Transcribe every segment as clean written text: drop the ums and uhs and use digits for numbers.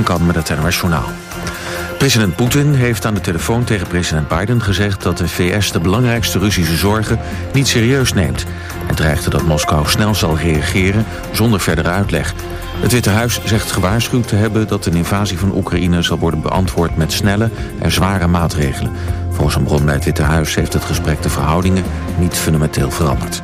van Kan met het NOS Journaal. President Poetin heeft aan de telefoon tegen president Biden gezegd dat de VS de belangrijkste Russische zorgen niet serieus neemt. En dreigde dat Moskou snel zal reageren zonder verdere uitleg. Het Witte Huis zegt gewaarschuwd te hebben dat een invasie van Oekraïne zal worden beantwoord met snelle en zware maatregelen. Volgens een bron bij het Witte Huis heeft het gesprek de verhoudingen niet fundamenteel veranderd.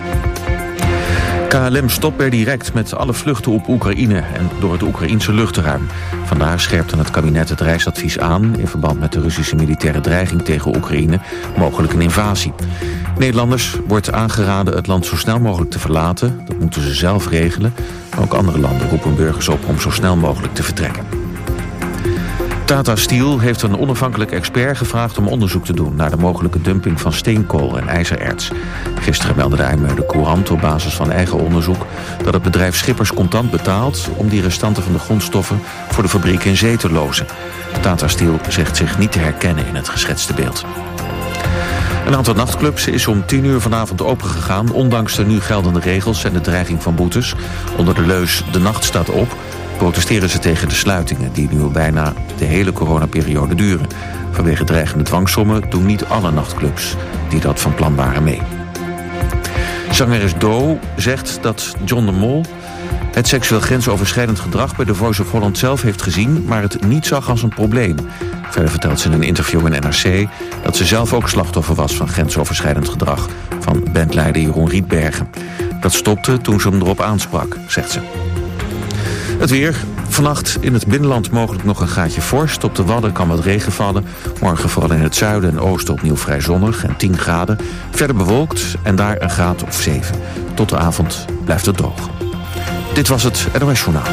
KLM stopt per direct met alle vluchten op Oekraïne en door het Oekraïense luchtruim. Vandaag scherpte het kabinet het reisadvies aan in verband met de Russische militaire dreiging tegen Oekraïne, mogelijk een invasie. Nederlanders wordt aangeraden het land zo snel mogelijk te verlaten. Dat moeten ze zelf regelen. Ook andere landen roepen burgers op om zo snel mogelijk te vertrekken. Tata Steel heeft een onafhankelijk expert gevraagd om onderzoek te doen naar de mogelijke dumping van steenkool en ijzererts. Gisteren meldde de IJmuiden Courant op basis van eigen onderzoek dat het bedrijf Schippers contant betaalt om die restanten van de grondstoffen voor de fabriek in zee te lozen. Tata Steel zegt zich niet te herkennen in het geschetste beeld. Een aantal nachtclubs is om 10:00 vanavond opengegaan, ondanks de nu geldende regels en de dreiging van boetes. Onder de leus "De nacht staat op" protesteren ze tegen de sluitingen die nu al bijna de hele coronaperiode duren. Vanwege dreigende dwangsommen doen niet alle nachtclubs die dat van plan waren mee. Zangeres Do zegt dat John de Mol het seksueel grensoverschrijdend gedrag bij The Voice of Holland zelf heeft gezien, maar het niet zag als een probleem. Verder vertelt ze in een interview in NRC dat ze zelf ook slachtoffer was van grensoverschrijdend gedrag van bandleider Jeroen Rietbergen. Dat stopte toen ze hem erop aansprak, zegt ze. Het weer. Vannacht in het binnenland mogelijk nog een graadje vorst. Op de Wadden kan wat regen vallen. Morgen vooral in het zuiden en oosten opnieuw vrij zonnig en 10 graden. Verder bewolkt en daar een graad of 7. Tot de avond blijft het droog. Dit was het NOS Journaal.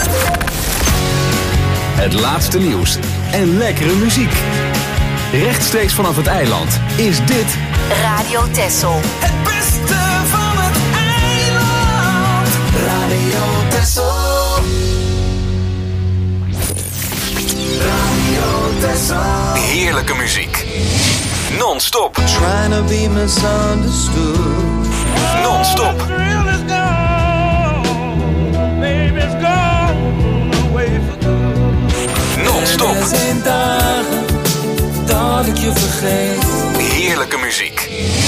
Het laatste nieuws en lekkere muziek. Rechtstreeks vanaf het eiland is dit Radio Texel. Het beste van het eiland. Radio Texel. Radio Texel. heerlijke muziek. Non-stop. Trying to be misunderstood. Non-stop. Non-stop. Er zijn dagen dat ik je vergeet. Heerlijke muziek.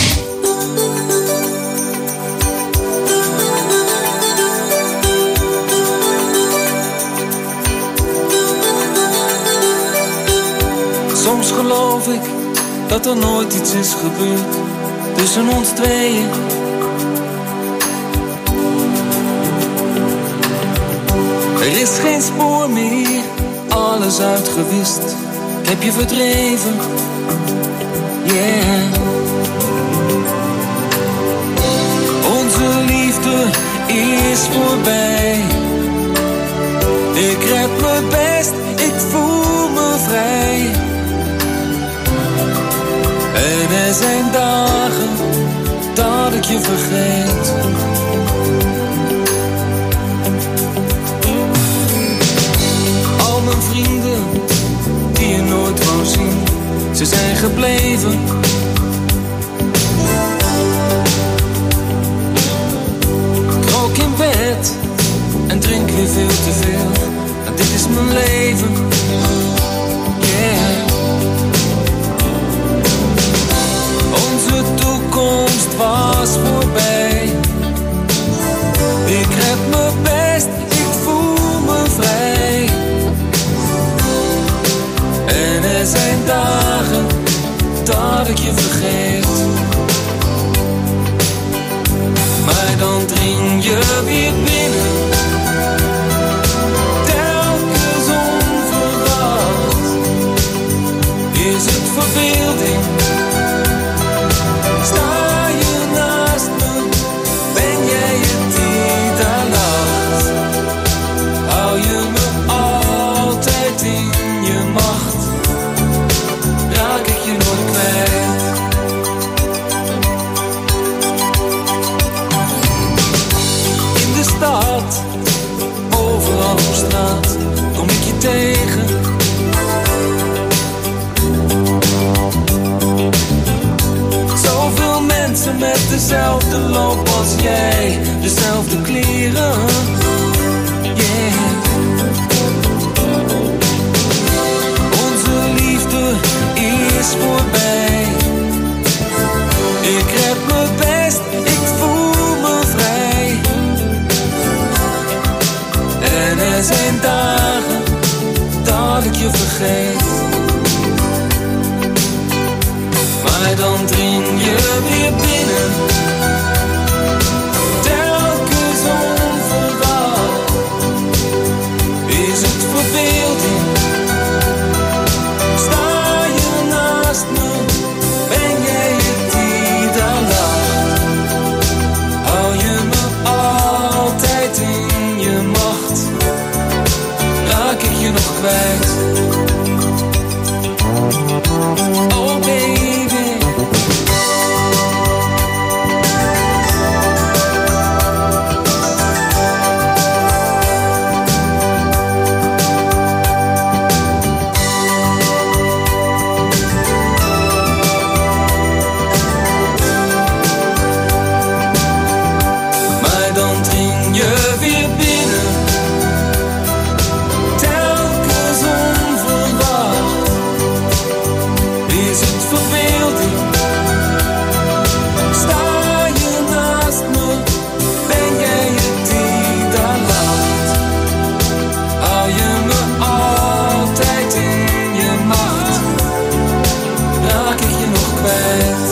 Soms geloof ik dat er nooit iets is gebeurd tussen ons tweeën. Er is geen spoor meer, alles uitgewist. Ik heb je verdreven, yeah. Onze liefde is voorbij. Ik red mijn best, ik voel me vrij. En er zijn dagen dat ik je vergeet. Al mijn vrienden die je nooit wou zien, ze zijn gebleven. Ik rook in bed en drink weer veel te veel. Maar dit is mijn leven, yeah. Onze toekomst was voorbij. Ik red mijn best, ik voel me vrij. En er zijn dagen dat ik je vergeet. Maar dan dring je weer binnen. Telkens onverwacht. Is het verbeelding? Sta je naast me, ben jij het die daar lacht? Hou je me altijd in je macht? Raak ik je nooit kwijt? In de stad, overal op straat, kom ik je tegen. Zoveel mensen met dezelfde loop als jij, dezelfde kleren, yeah. verbeelding? Sta je naast me? Ben jij het die daar lacht? Hou je me altijd in je macht? Raak ik je nog kwijt? Oh baby. Maar dan dring je weer binnen, telkens onverwacht. Is het verbeelding? Sta je naast me? Ben jij het die daar lacht? Hou je me altijd in je macht? Raak ik je nog kwijt?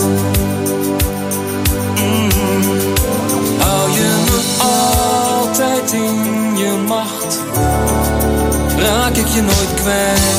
Hou je me altijd in je macht? Raak ik je nooit kwijt?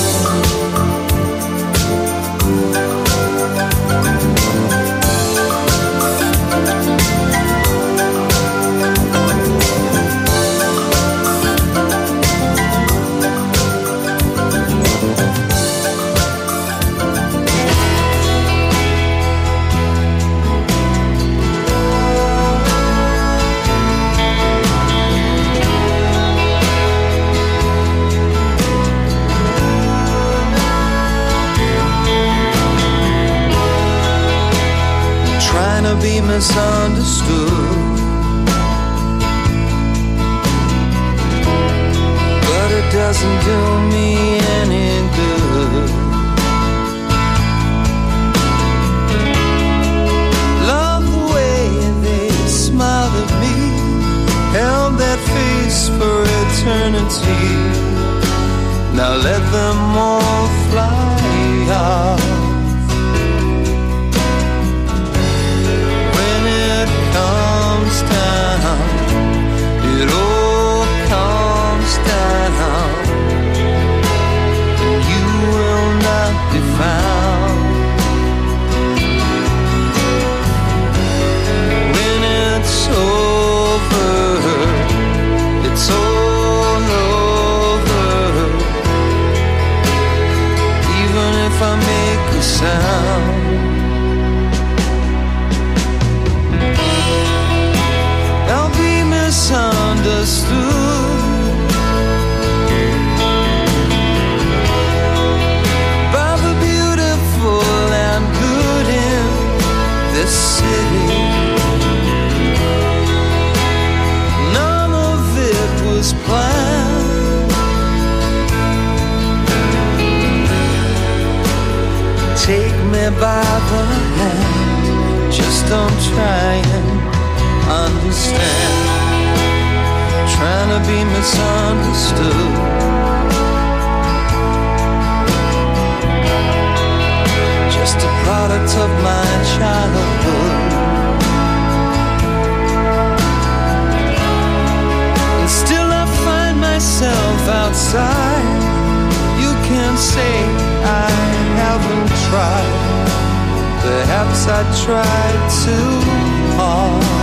Trying to be misunderstood, but it doesn't do me any good. Love the way they smiled at me, held that face for eternity. Now let them all fly off. Comes down, it all comes down, and you will not be found. When it's over, it's all over, even if I make a sound. Misunderstood by the beautiful and good in this city. None of it was planned. Take me by the hand, just don't try and understand. Trying to be misunderstood, just a product of my childhood. And still I find myself outside. You can say I haven't tried, perhaps I tried too hard.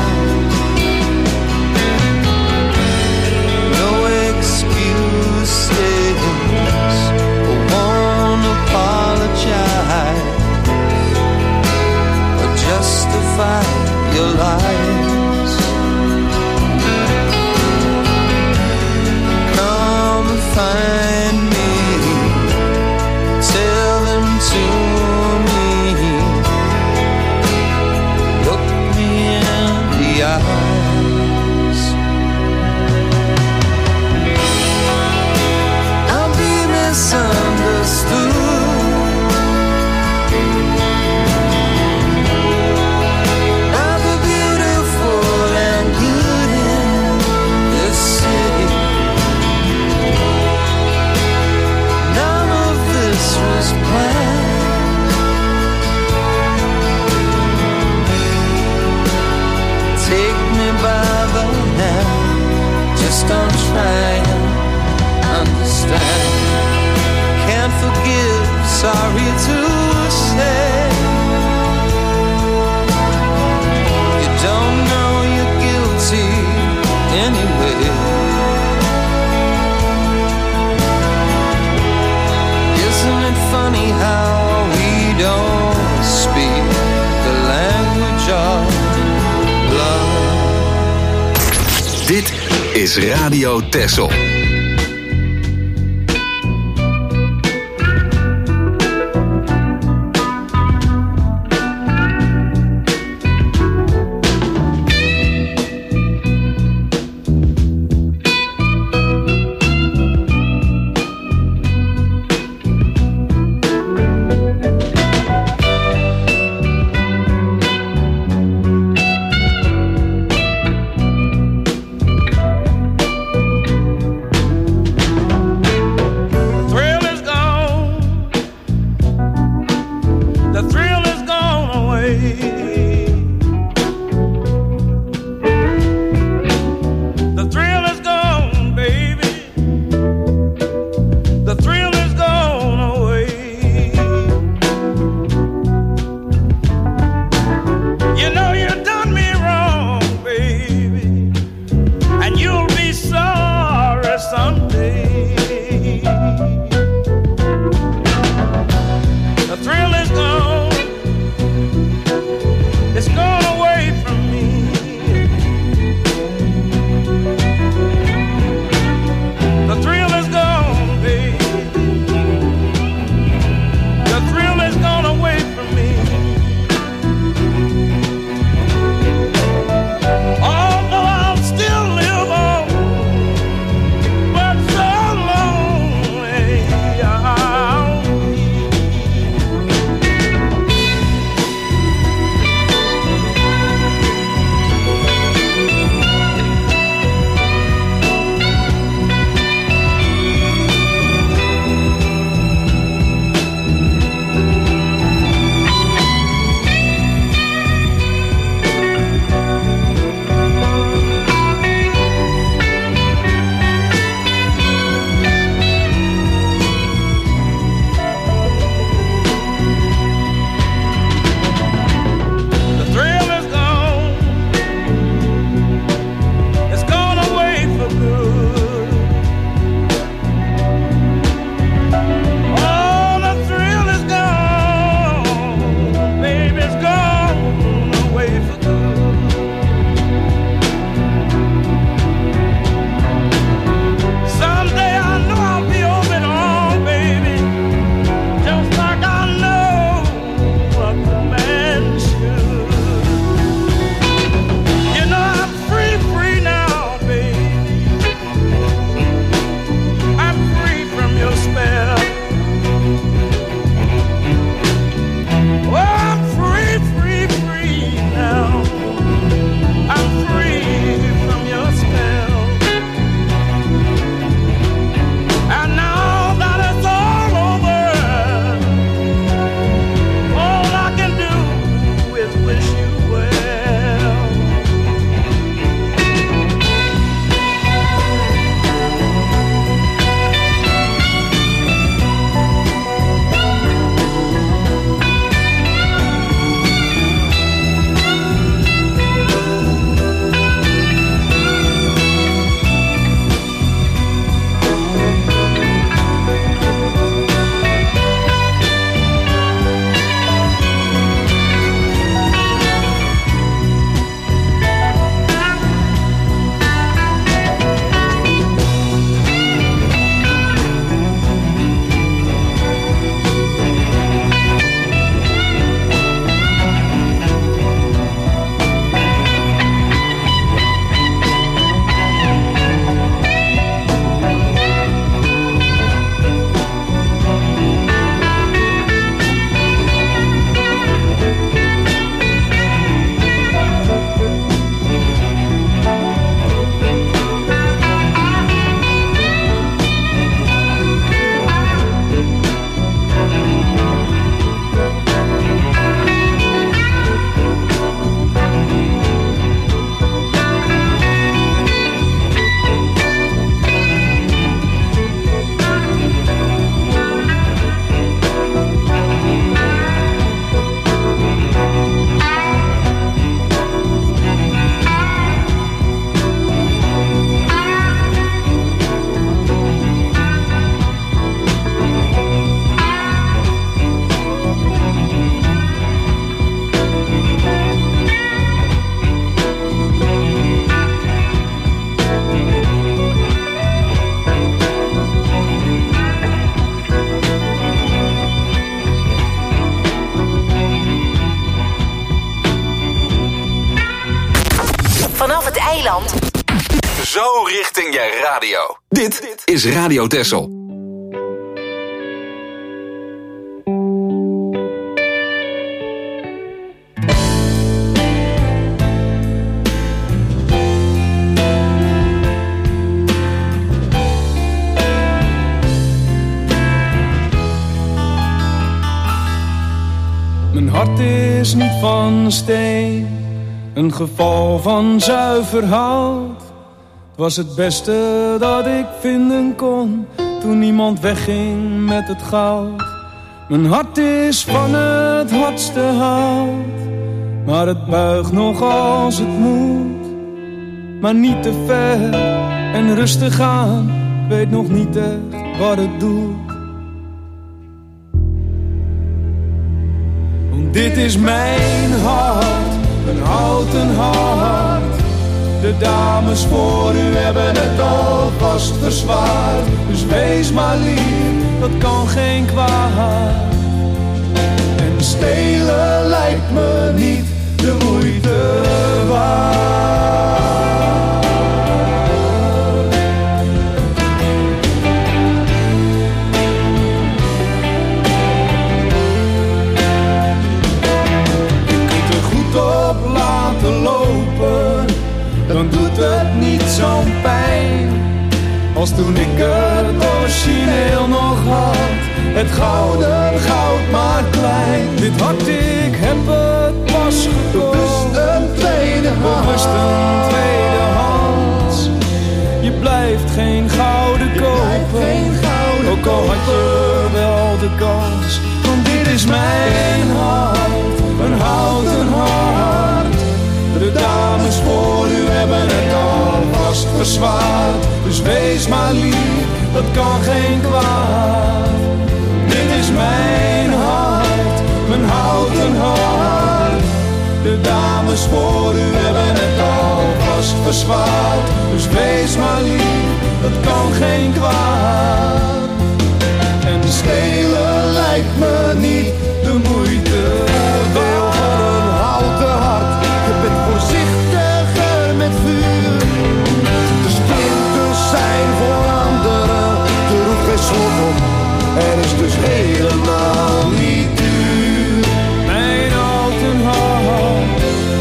Excuses, I won't apologize or justify your lies. Come find me, tell them to me, look me in the sorry to say. You don't know you're guilty anyway. Isn't it funny how we don't speak the language of love? Dit is Radio Texel. eiland. Zo richting je radio. Dit is Radio Texel. Mijn hart is niet van steen, een geval van zuiver hout. Het was het beste dat ik vinden kon, toen niemand wegging met het goud. Mijn hart is van het hardste hout, maar het buigt nog als het moet. Maar niet te ver en rustig aan, ik weet nog niet echt wat het doet. Dit is mijn hart, een houten hart. De dames voor u hebben het alvast verzwaard. Dus wees maar lief, dat kan geen kwaad. En stelen lijkt me niet de moeite waard. Op laten lopen, dan doet het niet zo'n pijn als toen ik het origineel nog had. Het gouden goud maar klein. Dit hart, ik heb het pas gekocht. Bewust een tweede hand. Je blijft geen gouden kopen, ook al had je wel de kans. Want dit is mijn hart, een houten hart. De dames voor u hebben het alvast verzwaard. Dus wees maar lief, dat kan geen kwaad. Dit is mijn hart, mijn houten hart. De dames voor u hebben het alvast verzwaard. Dus wees maar lief, dat kan geen kwaad. En stelen lijkt me niet de moeite waard. Een houten hart, je bent voorzichtiger met vuur. De splinters zijn voor anderen, er hoeft geen slot op. Er is dus helemaal niet duur. Mijn houten hart.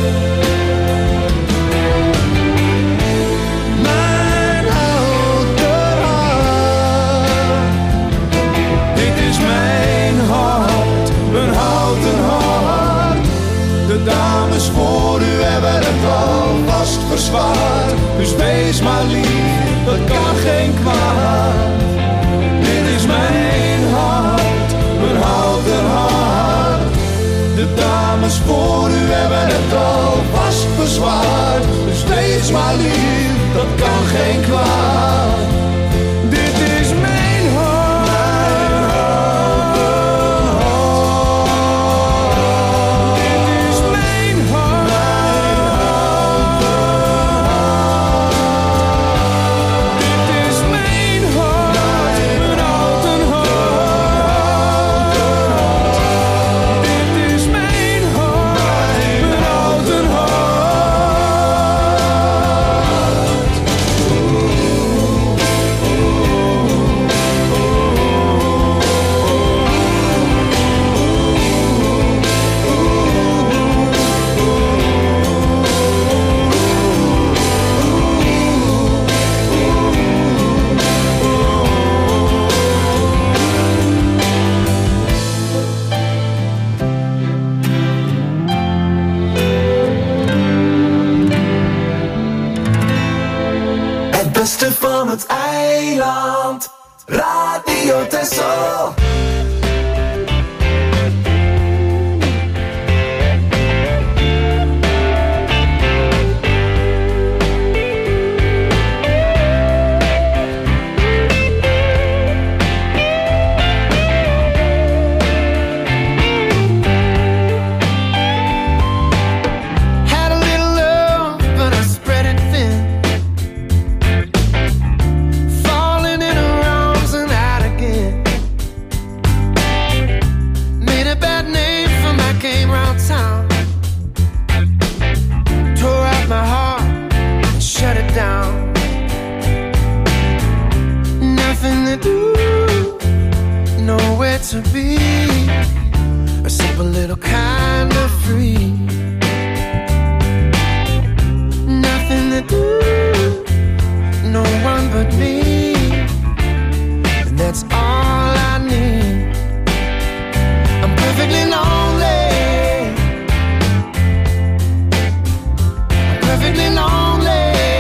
Mijn houten hart. Dit is mijn hart, mijn houten hart. De dames voor u hebben het alvast verzwaard. Dus wees maar lief, dat kan geen kwaad. Dit is mijn hart, mijn houten hart. De dames voor u hebben het alvast verzwaard. Dus wees maar lief, dat kan geen kwaad. Dit is mijn hart, mijn houten hart. Dit is mijn hart, mijn houten hart. Dit is mijn hart, mijn houten hart. Dit is mijn hart, mijn houten hart. Het beste van het eiland, Radio Texel. Had a little love, but I spread it thin. Falling in her arms and out again. to be a simple little kind of free. Nothing to do, no one but me, and that's all I need. I'm perfectly lonely, I'm perfectly lonely.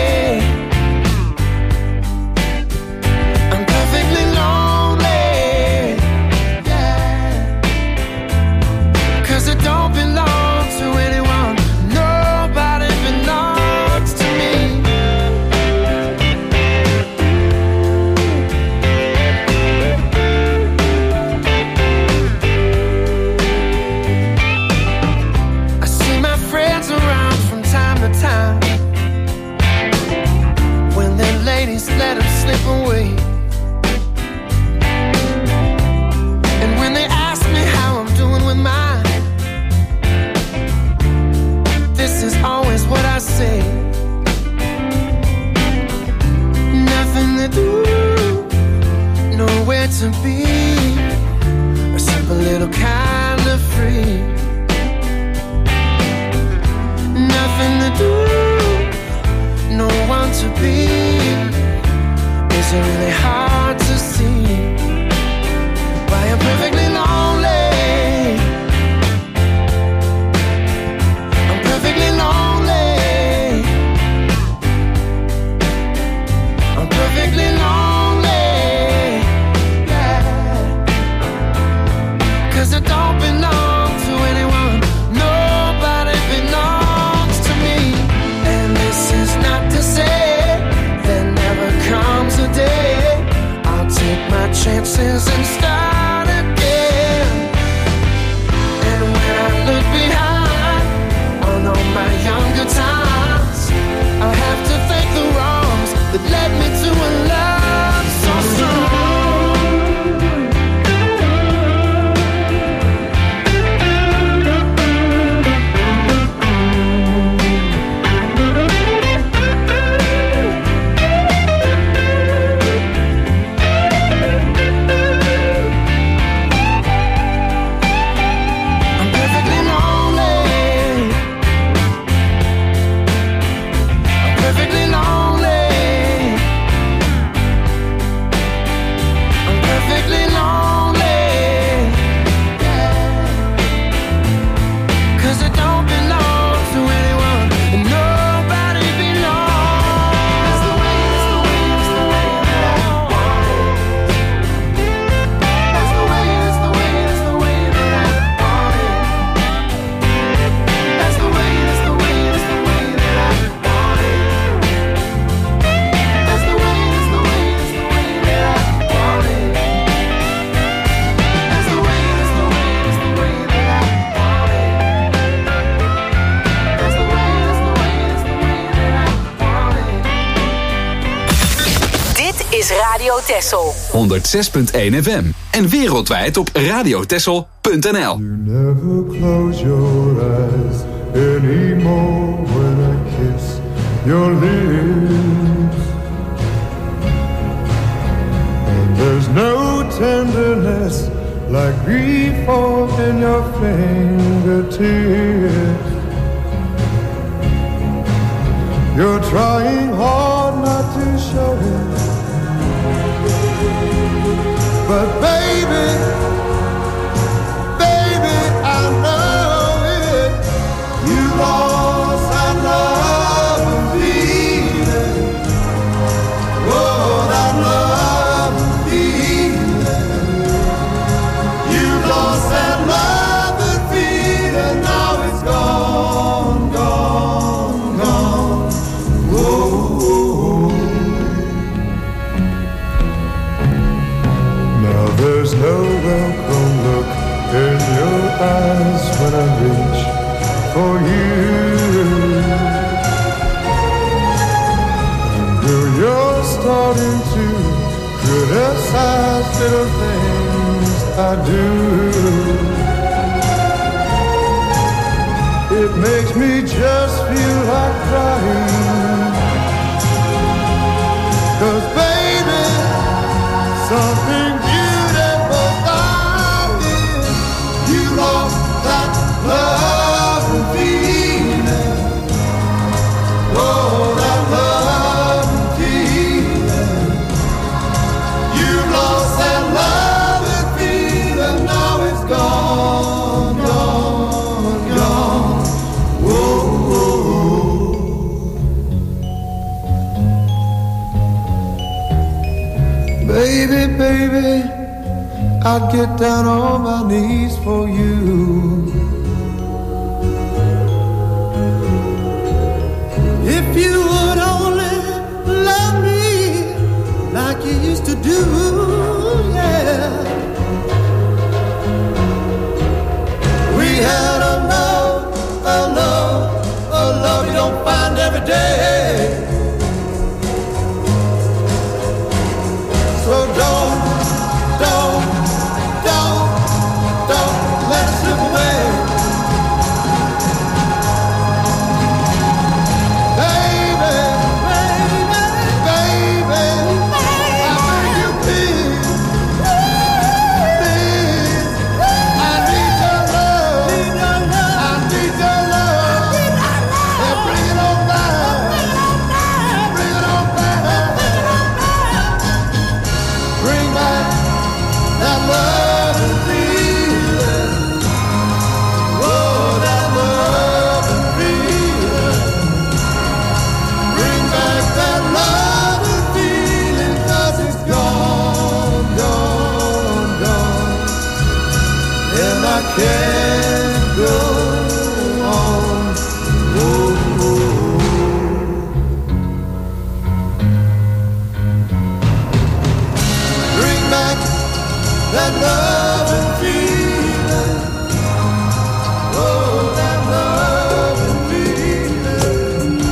Don't belong to anyone. Nobody belongs to me. I see my friends around from time to time. When their ladies let them slip away. And when they ask me how I'm doing with mine, this is always what I say. Nothing to do, nowhere to be, a simple little kind of free. Nothing to do, no one to be. Is it really hard to see why I'm perfectly lonely? Perfectly lonely, I'm perfectly lonely, yeah. 'Cause I don't belong to anyone, nobody belongs to me. And this is not to say there never comes a day I'll take my chances and start again. And when I look behind on all my younger times, I have to thank the wrongs that led me to a love so strong. Radio Texel 106.1 FM en wereldwijd op radiotexel.nl. You never close your eyes anymore when I kiss your lips. And there's no tenderness like before in your fingertips. You're trying hard not to show it, but baby, I know it. You lost that love and feeling. Oh, that love and feeling. You lost that love and feeling. Now it's gone, gone, gone. Whoa. Now there's no welcome look in your eyes when I reach for you. And girl, you're starting to criticize little things I do. It makes me just feel like crying, 'cause baby, something beautiful about I'd get down on my knees for you. If you would only love me like you used to do, yeah. We had a love you don't find every day. So don't let it slip away. Baby, I beg you please, I need your love, I need your love, and bring it on back, bring it on back, bring back that love and feeling, oh, that love and feeling, bring back that love and feeling, 'cause it's gone, gone, gone, and I can't go on. Oh, oh. Bring back that love and feeling, oh, that love and feeling.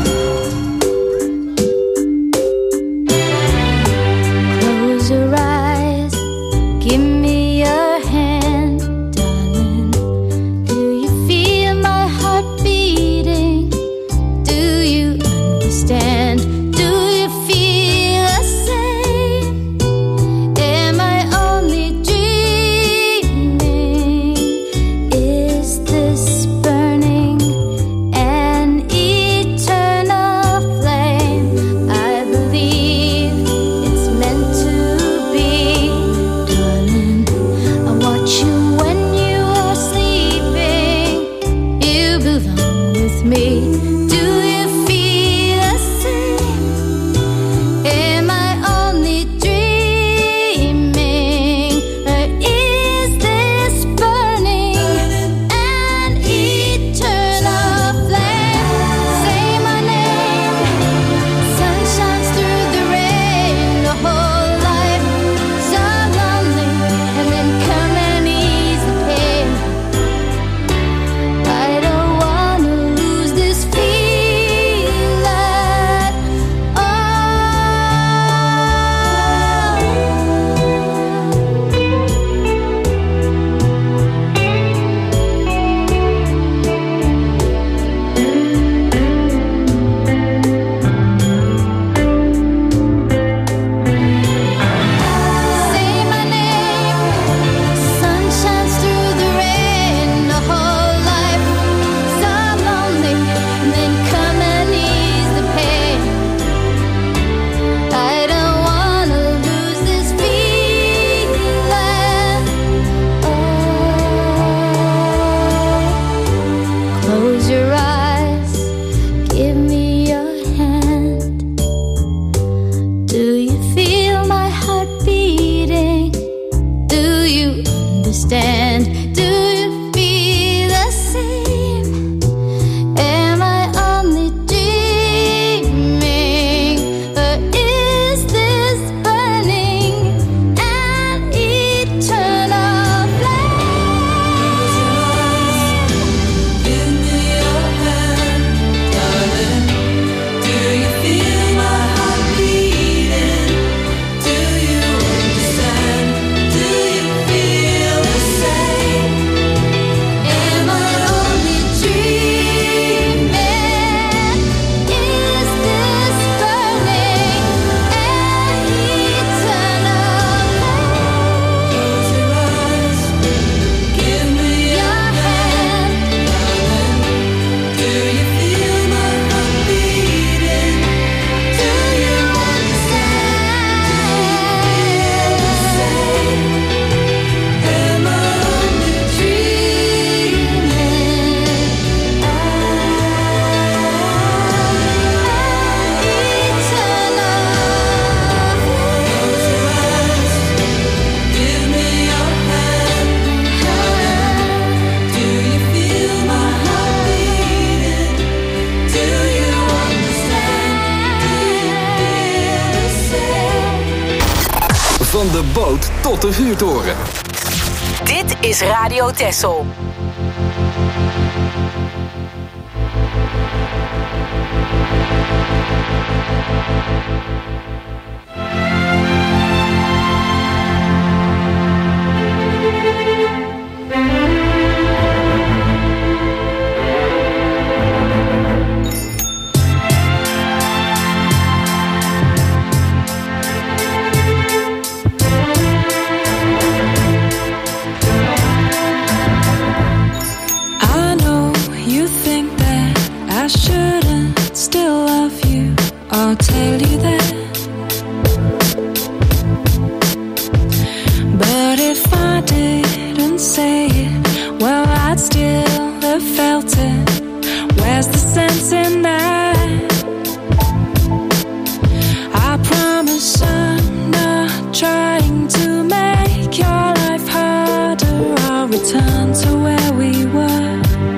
Close your eyes, give me your hand, darling. Do you feel my heart beating? Do you understand? Do you feel the same? Am I only dreaming? Is this burning an eternal flame? I believe it's meant to be, darling. I watch you when you are sleeping. You belong with me. Do you feel the same? Am I only dreaming? Or is this burning an eternal flame? Say my name. Sun shines through the rain. The whole life so lonely, and then come and ease the pain. I don't wanna lose this feeling. Oh. Say my name. Sun shines through the rain. The whole life so lonely, and then come and ease the pain. I don't wanna lose this feeling. Oh. Close your eyes, give me your hand. Do you feel my heart beating? Do you understand? Do you feel the same? Am I only dreaming? Or is this burning an eternal flame? Give me your hand, darling. Do you feel my heart beating? Do you understand? Do you feel the same? de boot tot de vuurtoren. Dit is Radio Texel. I'll tell you that. But if I didn't say it, well, I'd still have felt it. Where's the sense in that? I promise I'm not trying to make your life harder. I'll return to where we were.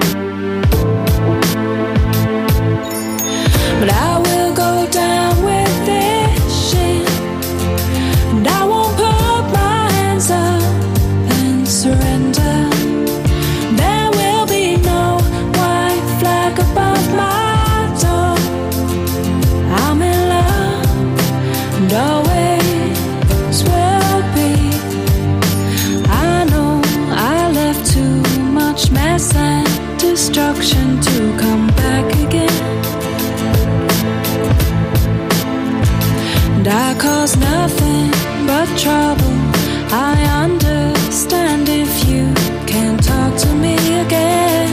But I will go down with this shit, and I won't put my hands up and surrender. There will be no white flag above my door. I'm in love and always will be. I know I left too much mess and destruction to come back again. And I cause nothing but trouble. I understand if you can't talk to me again.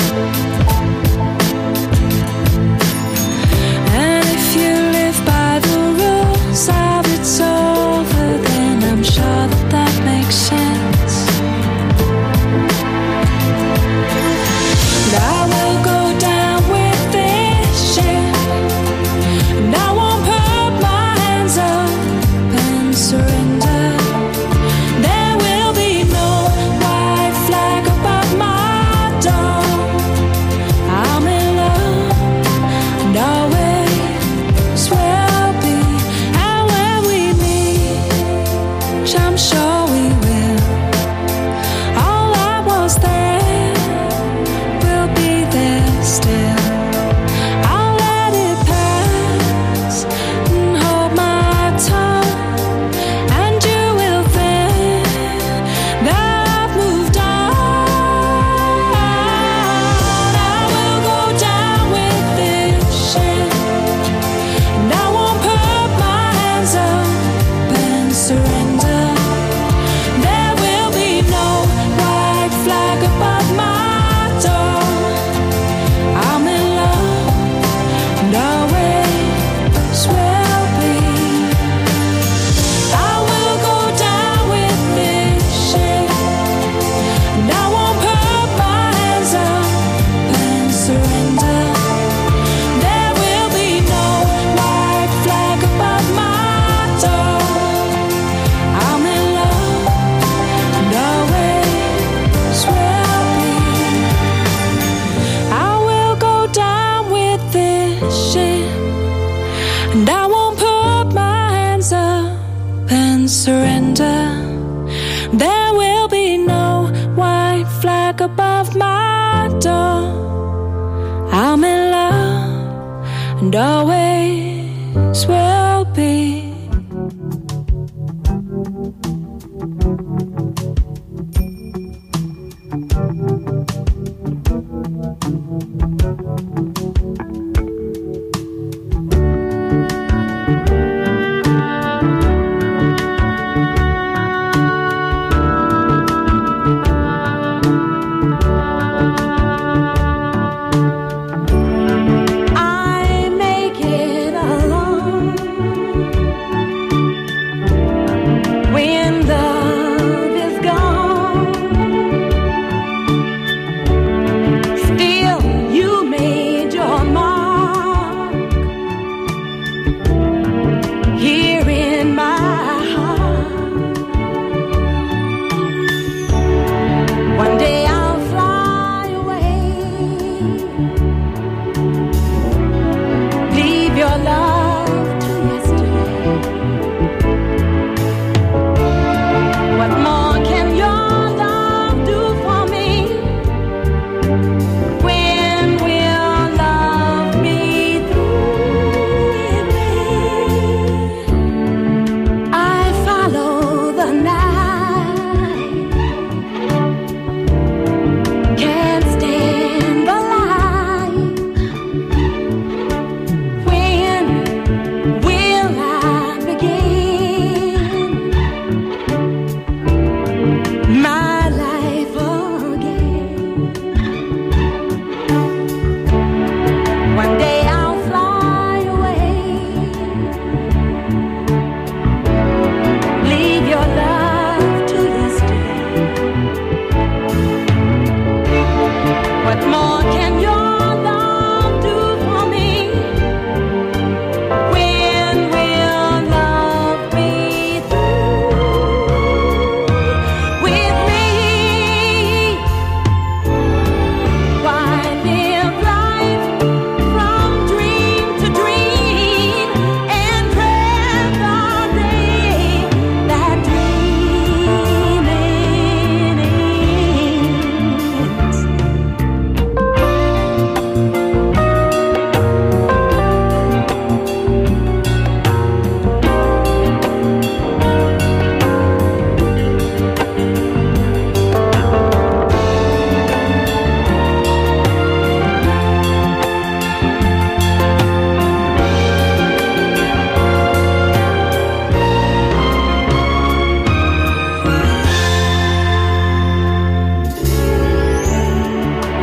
And if you live by the rules of it's over, then I'm sure that that makes sense. And I will go down with this shit, and I won't put my hands up and surrender. There will be no white flag above my door. I'm in love and always will be. And when we meet, which I'm sure we will, all that was there will be there still. I'll let it pass and hold my tongue, and you will think that I've moved on. I will go down with this shit, and I won't put my hands up and surrender. There will be no white flag above my door. I'm in love and always will be. I will go down with this shit, and I won't put my hands up and surrender. There will be no white flag above my door. I'm in love and always will be. I will go down with this shit, and I won't put my hands up and surrender. There will be no white flag above my door. I'm in love and always will be. I make it alone.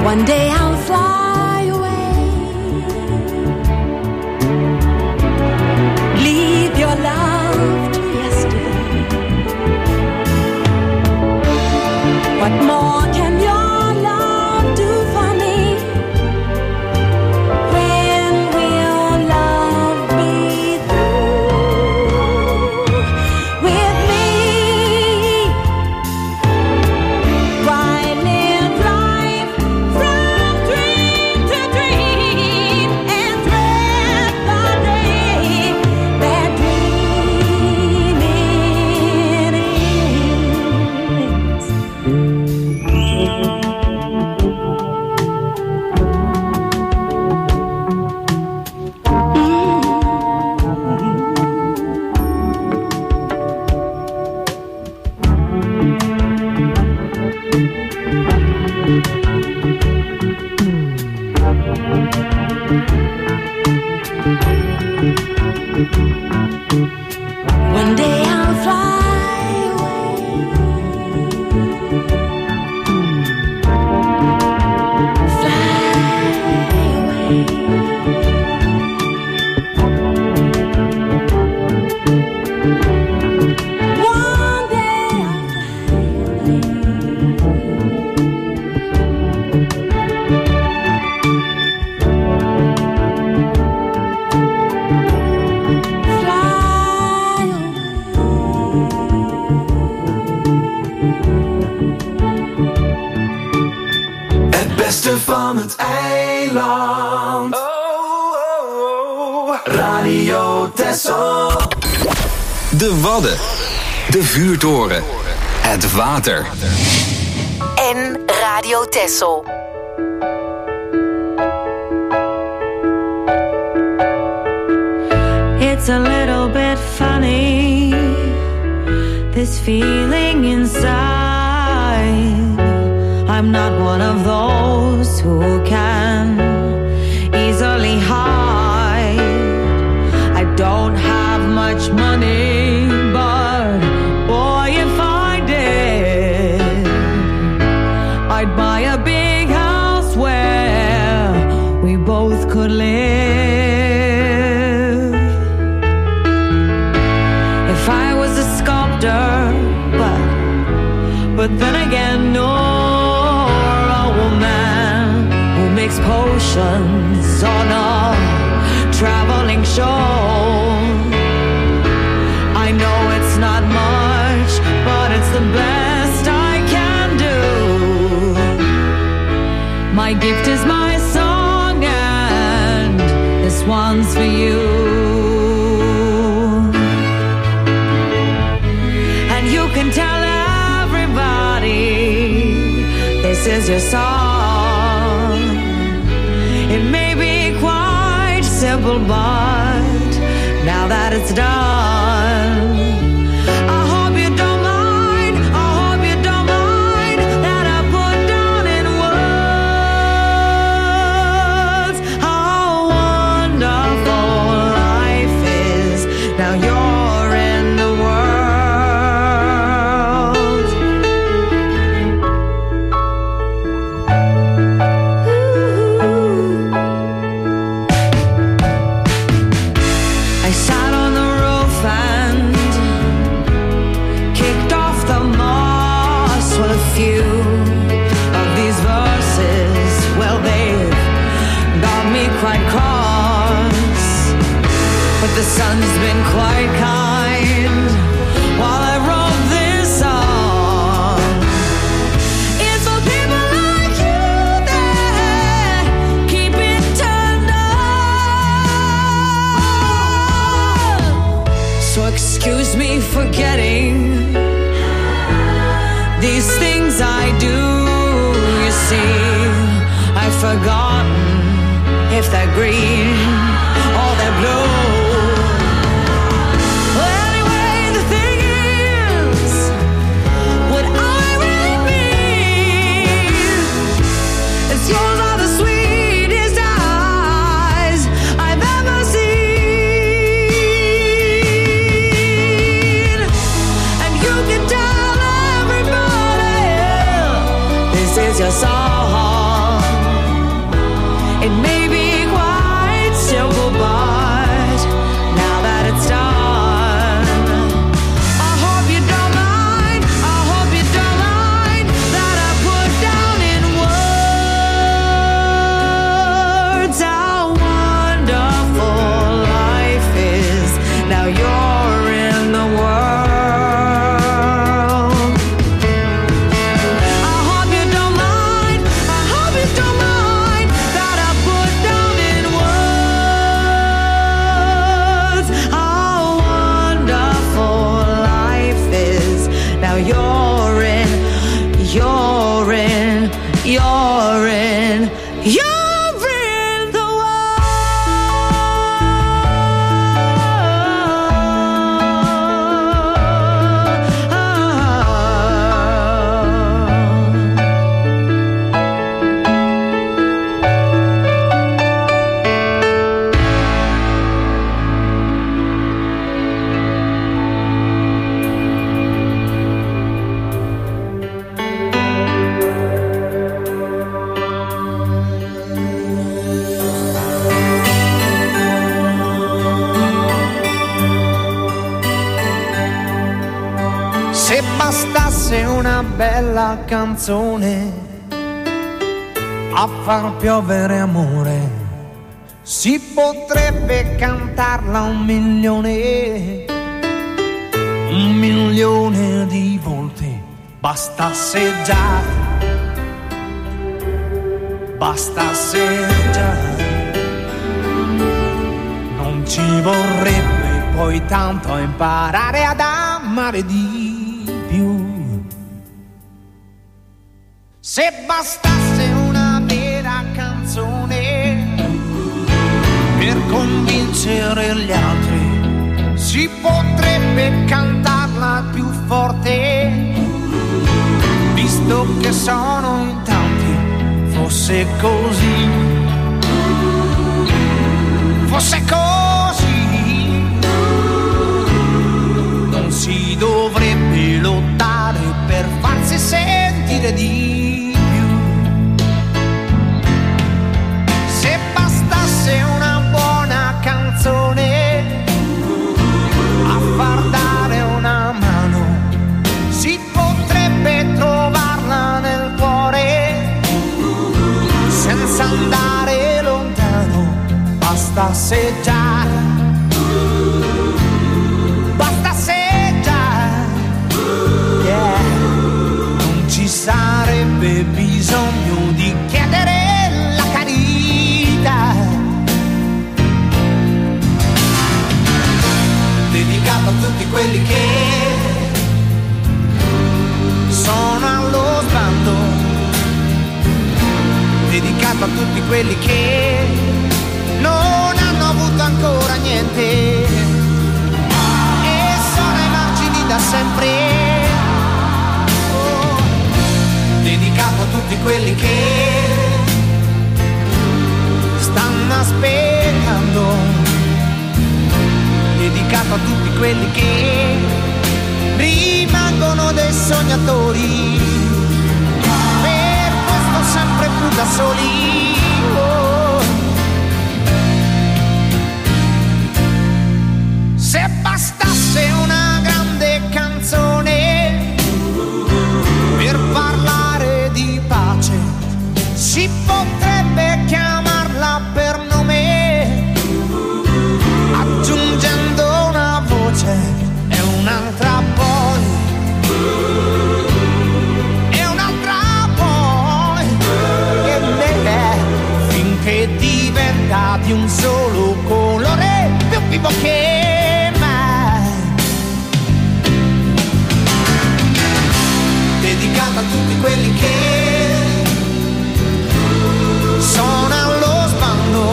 One day I'll fly away. Leave your love to yesterday. What more can your love do for me? When will love be through with me? Why live life from dream to dream and thread by day that dream it is? One day I'll fly away. Fly away. One day I'll fly Het beste van het eiland. Radio Texel. De Wadden. De vuurtoren. Het water. En Radio Texel. It's a little bit funny, this feeling inside. I'm not one of those who can easily hide. I don't have much money, but boy, if I did, I'd buy a big house where we both could live. If I was a sculptor, but then again, nor a woman who makes potions on a traveling show. I know it's not much, but it's the best I can do. My gift is my song, and this one's for you. And you can tell everybody this is your song. It may be quite simple, but now that it's done, I hope you don't mind, I hope you don't mind that I put down in words how wonderful life is. Now you're in the world. I sat on the roof and kicked off the moss. Well, a few of these verses, well, they've got me quite cross. But the sun's been quite kind while I wrote this song. It's for people like you that keep it turned on. So excuse me for getting these things I do. You see, I've forgotten if they're green or they're blue. Well, anyway, the thing is, what I really mean is yours are the sweetest eyes I've ever seen. And you can tell everybody this is your song. Se bastasse una bella canzone a far piovere amore, si potrebbe cantarla 1.000.000 di volte. Bastasse già non ci vorrebbe poi tanto a imparare ad amare di più. Se bastasse una vera canzone per convincere gli altri, si potrebbe cantarla più forte, visto che sono in tanti. Fosse così, non si dovrebbe lottare per farsi sentire di più. Se bastasse una buona canzone a far dare una mano, si potrebbe trovarla nel cuore senza andare lontano. Bastasse già, yeah. Non ci sarebbe bisogno di chiedere la carità. Dedicato a tutti quelli che sono allo sbando, dedicato a tutti quelli che non hanno avuto ancora niente e sono ai margini da sempre. Oh, dedicato a tutti quelli che stanno aspettando, dedicato a tutti quelli che rimangono dei sognatori, per questo sempre più da soli. Se bastasse una grande canzone per parlare di pace, si potrebbe chiamarla per nome, aggiungendo una voce e un'altra poi, finché diventa di un solo colore, più vivo che mai. Dedicato a tutti quelli che sono allo sbando,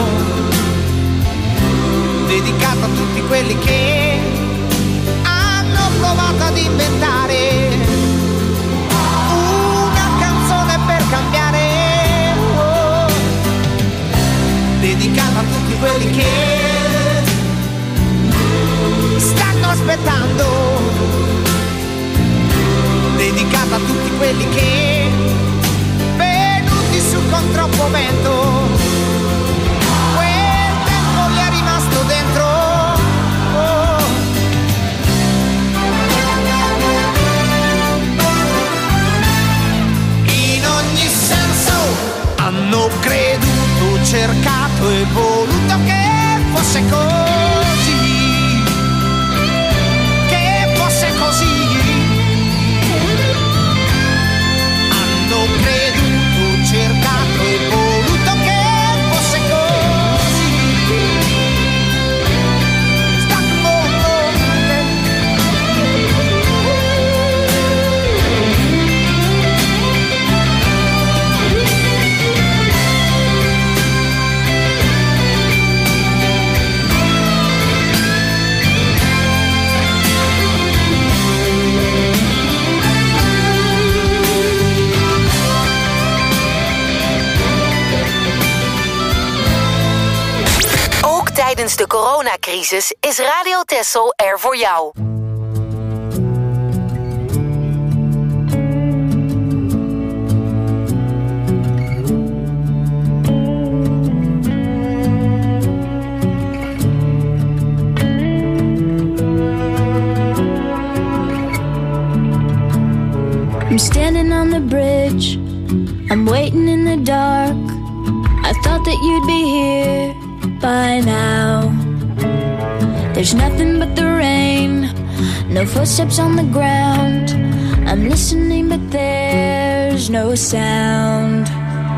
dedicato a tutti quelli che hanno provato ad inventare una canzone per cambiare. Oh, dedicato a tutti quelli che stanno aspettando, dedicato a tutti quelli che venuti su con troppo vento, quel tempo gli è rimasto dentro. Oh. In ogni senso hanno creduto, cercato e voluto che fosse così, che fosse così. Hanno creduto, cercato e voluto che fosse così. Sta Tijdens de coronacrisis is Radio Texel er voor jou. I'm standing on the bridge, I'm waiting in the dark. I thought that you'd be here by now. There's nothing but the rain, no footsteps on the ground. I'm listening but there's no sound.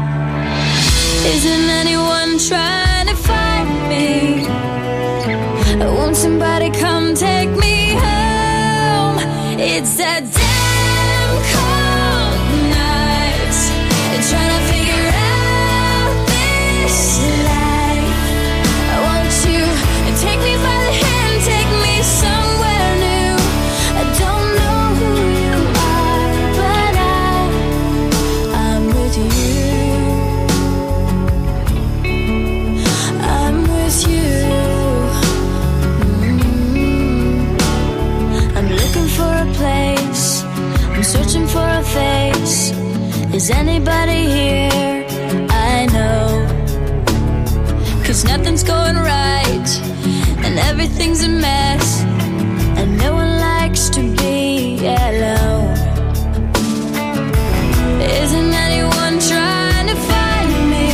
Isn't anyone trying to find me? Won't somebody come take me home? It's that damn cold night, trying to figure out this life. Won't you take me by the hand, take me somewhere new? I don't know who you are, but I'm with you. I'm with you. I'm looking for a place, I'm searching for a face. Is anybody here? I know, 'cause nothing's going right and everything's a mess, and no one likes to be alone. Isn't anyone trying to find me?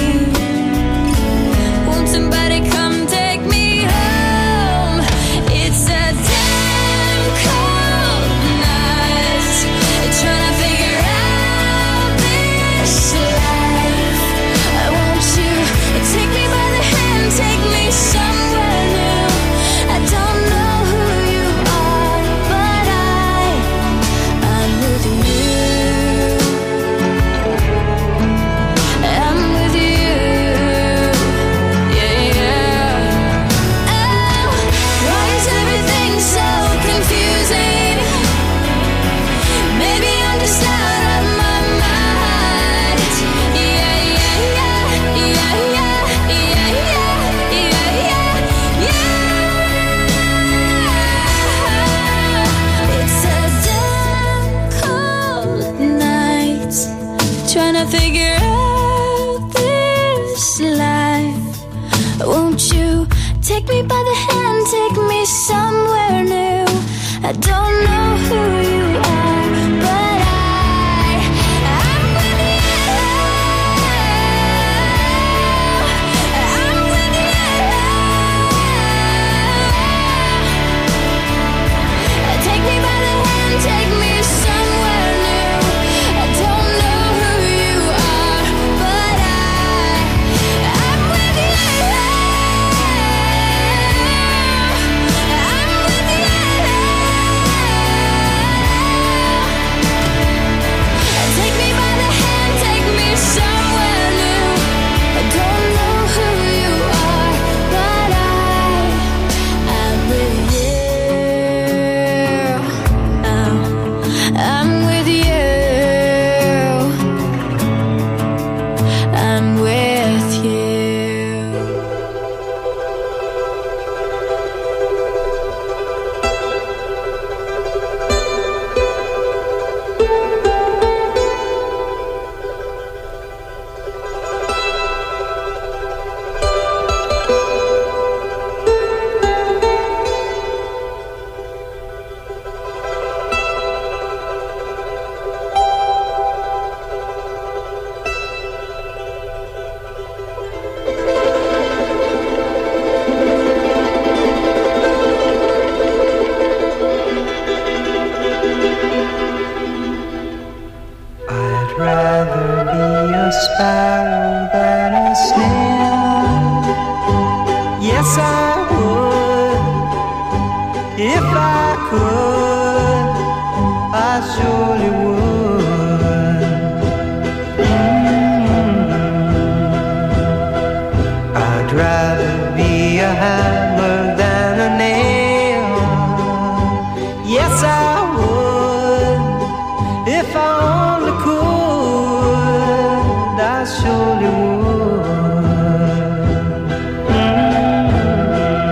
Won't somebody come take me home? It's a damn cold night, trying to figure out this life. Won't you take me by the hand, take me somewhere new? I don't know who you are, but I'm with you. I'm with you. Yeah, yeah. Oh, why is everything so confusing? Maybe I'm just out of my mind. Yeah, yeah, yeah, yeah, yeah, yeah, yeah, yeah, yeah. It's a damn cold night, trying to figure out this life. Won't you take me by the hand, take me somewhere new? I don't know who you are, but I'm with you. I'm with you. Take me by the hand, take me somewhere new. I don't know who you are, but I'm with you. I'm with you. Take me by the hand, take me somewhere new. I don't know who you are, but I'm with you. I'm with you. I'm with you. I'd rather be a sparrow than a snail. Yes, I would. If I could, I surely would. I'd rather be a hammer than a nail. Yes, I would. If I only could, I surely would.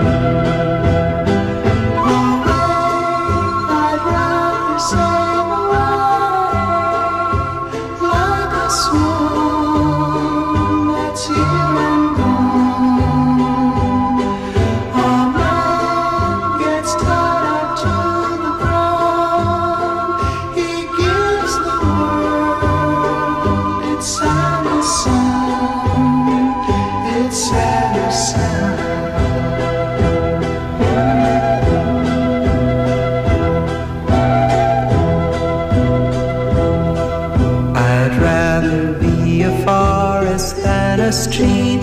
street.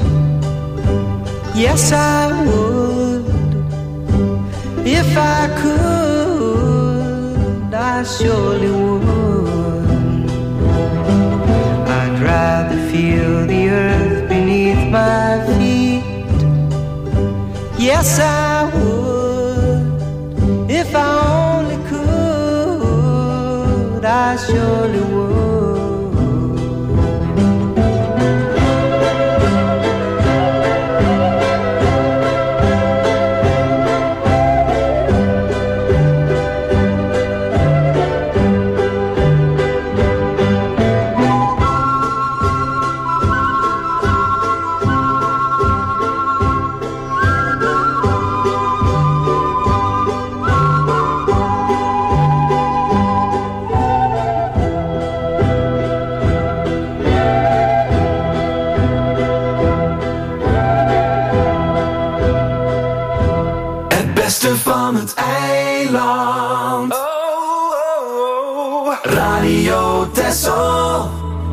Yes, I would. If I could, I surely would. I'd rather feel the earth beneath my feet. Yes, I would. If I only could, I surely would. Van het eiland. Radio Texel.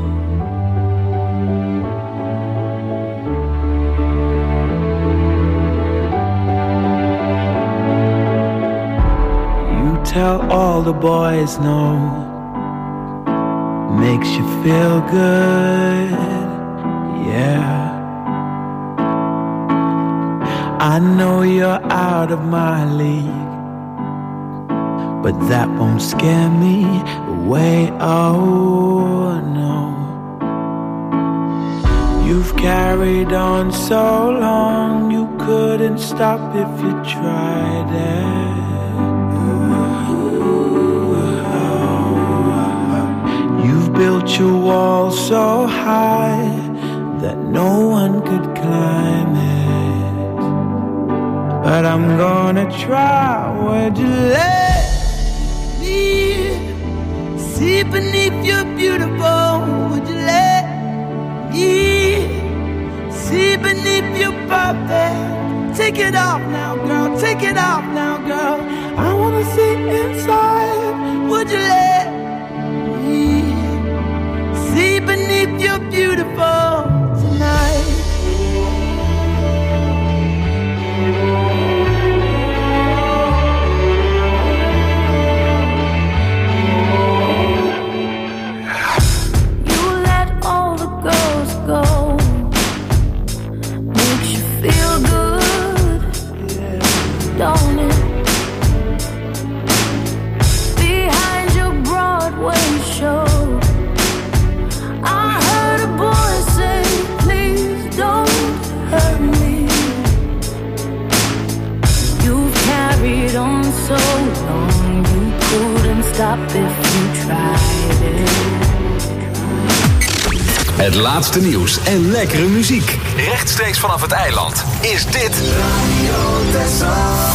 You tell all the boys no. Makes you feel good. Yeah. I know you're out of my league, but that won't scare me away, oh no. You've carried on so long, you couldn't stop if you tried it. You've built your wall so high that no one could climb it. But I'm gonna try. Would you let me see beneath your beautiful? Would you let me see beneath your perfect? Take it off now, girl. Take it off now, girl. I wanna see inside. Would you let me see beneath your beautiful tonight? Don't it? Behind your Broadway show, I heard a boy say, please don't hurt me. You've carried on so long, you couldn't stop if you tried it. Het laatste nieuws en lekkere muziek. Rechtstreeks vanaf het eiland is dit Radio Texel.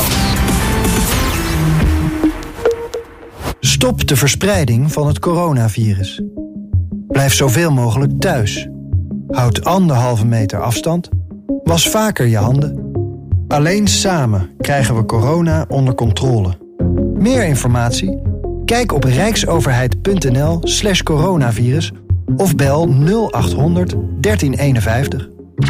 Stop de verspreiding van het coronavirus. Blijf zoveel mogelijk thuis. Houd 1,5 meter afstand. Was vaker je handen. Alleen samen krijgen we corona onder controle. Meer informatie? Kijk op rijksoverheid.nl/coronavirus of bel 0800 1351.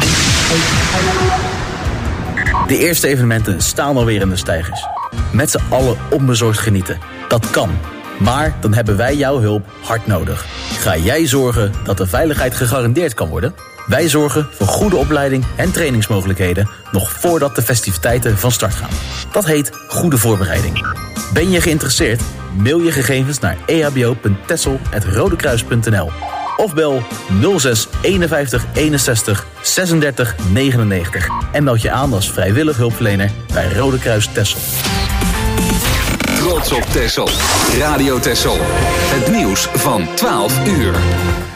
De eerste evenementen staan alweer in de steigers. Met z'n allen onbezorgd genieten. Dat kan. Maar dan hebben wij jouw hulp hard nodig. Ga jij zorgen dat de veiligheid gegarandeerd kan worden? Wij zorgen voor goede opleiding en trainingsmogelijkheden nog voordat de festiviteiten van start gaan. Dat heet goede voorbereiding. Ben je geïnteresseerd? Mail je gegevens naar ehbo.tessel@rodekruis.nl of bel 06 51 61 36 99 en meld je aan als vrijwillig hulpverlener bij Rode Kruis Texel. Trots op Texel. Radio Texel. Het nieuws van 12 uur.